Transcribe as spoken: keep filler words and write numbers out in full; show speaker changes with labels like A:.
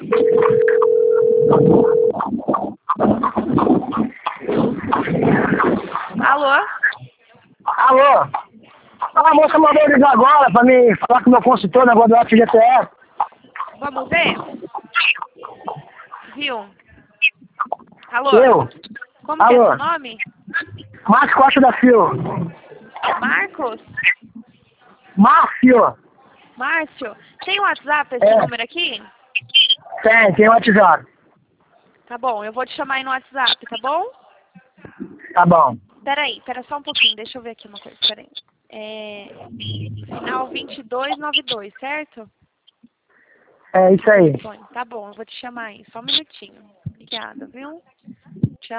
A: Alô?
B: Alô? A moça mandou ligar agora pra me falar com o meu consultor na negócio do F G T S.
A: Vamos ver? Viu? Alô?
B: Eu?
A: Como
B: Alô?
A: que é seu nome?
B: Márcio Costa da Silva.
A: Marcos?
B: Márcio?
A: Márcio? Tem WhatsApp esse
B: É.
A: número aqui?
B: Tem, tem WhatsApp.
A: Tá bom, eu vou te chamar aí no WhatsApp, tá bom?
B: Tá bom.
A: Peraí, pera só um pouquinho, deixa eu ver aqui uma coisa, peraí. É... Final vinte e dois noventa e dois, certo?
B: É isso aí.
A: Tá bom, eu vou te chamar aí, só um minutinho. Obrigada, viu?